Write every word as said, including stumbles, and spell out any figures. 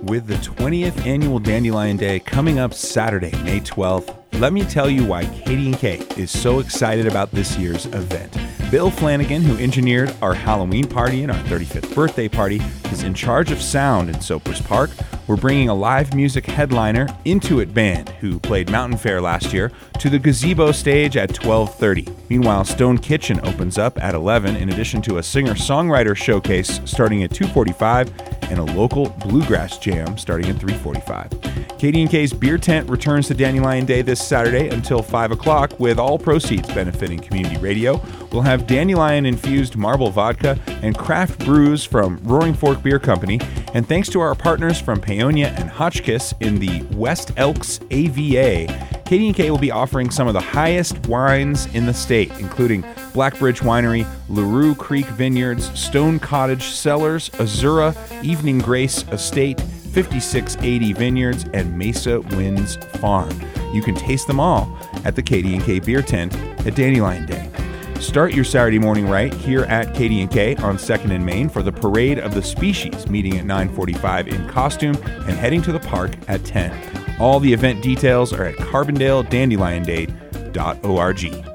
With the twentieth annual Dandelion Day coming up Saturday, May twelfth, let me tell you why Katie and K is so excited about this year's event. Bill Flanagan, who engineered our Halloween party and our thirty-fifth birthday party, is in charge of sound in Soapers Park. We're bringing a live music headliner, Intuit Band, who played Mountain Fair last year, to the gazebo stage at twelve thirty. Meanwhile, Stone Kitchen opens up at eleven, in addition to a singer-songwriter showcase starting at two forty-five and a local bluegrass jam starting at three forty-five. Katie and K's Beer Tent returns to Dandelion Day this Saturday until five o'clock, with all proceeds benefiting community radio. We'll have dandelion-infused marble vodka and craft brews from Roaring Fork Beer Company. And thanks to our partners from Paonia and Hotchkiss in the West Elks A V A, Katie and K will be offering some of the highest wines in the state, including Blackbridge Winery, LaRue Creek Vineyards, Stone Cottage Cellars, Azura, Evening Grace Estate, fifty-six eighty Vineyards, and Mesa Winds Farm. You can taste them all at the Katie and K Beer Tent at Dandelion Day. Start your Saturday morning right here at Katie and K on second and Main for the Parade of the Species, meeting at nine forty-five in costume and heading to the park at ten. All the event details are at carbondale dandelion day dot org.